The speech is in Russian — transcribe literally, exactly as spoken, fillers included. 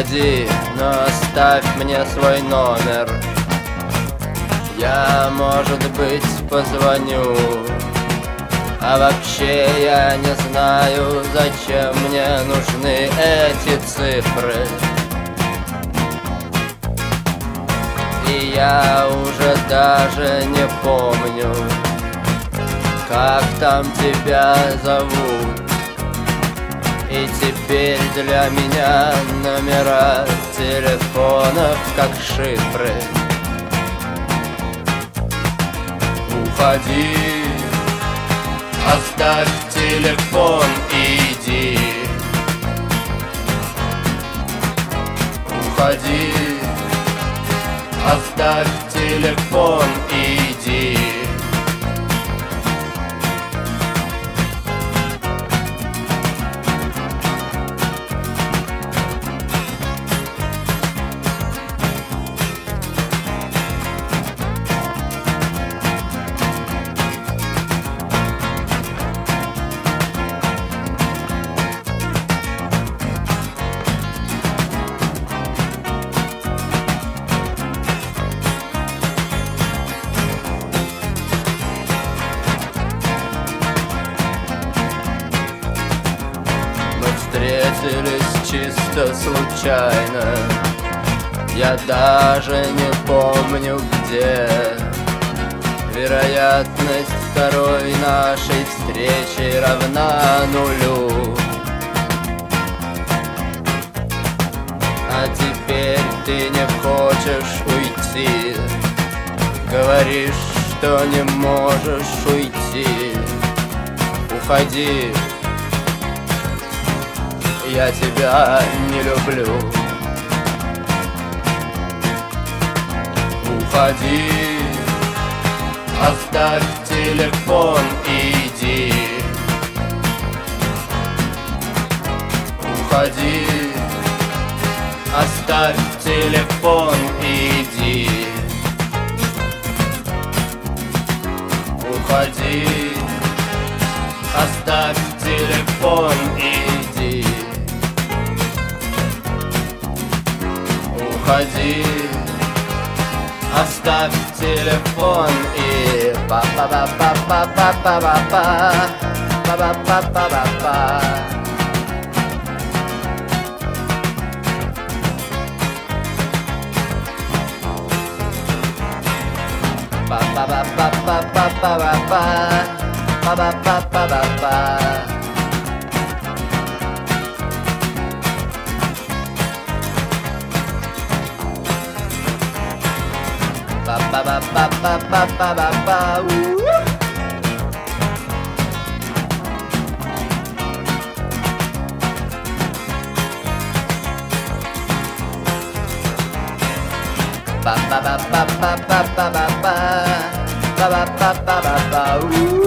Уходи, но оставь мне свой номер. Я, может быть, позвоню. А вообще я не знаю, зачем мне нужны эти цифры. И я уже даже не помню, как там тебя зовут. И теперь для меня номера телефонов как шифры. Уходи, оставь телефон и иди. Уходи, оставь телефон и иди. Встретились чисто случайно. Я даже не помню где. Вероятность второй нашей встречи равна нулю. А теперь ты не хочешь уйти. Говоришь, что не можешь уйти. Уходи, я тебя не люблю. Уходи, оставь телефон и иди. Уходи, оставь телефон и иди. Уходи, оставь телефон и иди. Уходи, оставь телефон и па па па па па па па па па па па па па па. Па па па па па па па па па па па па па па. Ba ba ba ba ba ba ba ba ba. Ba ba ba ba ba ba ba ba ba ba ba ba ba ba ba.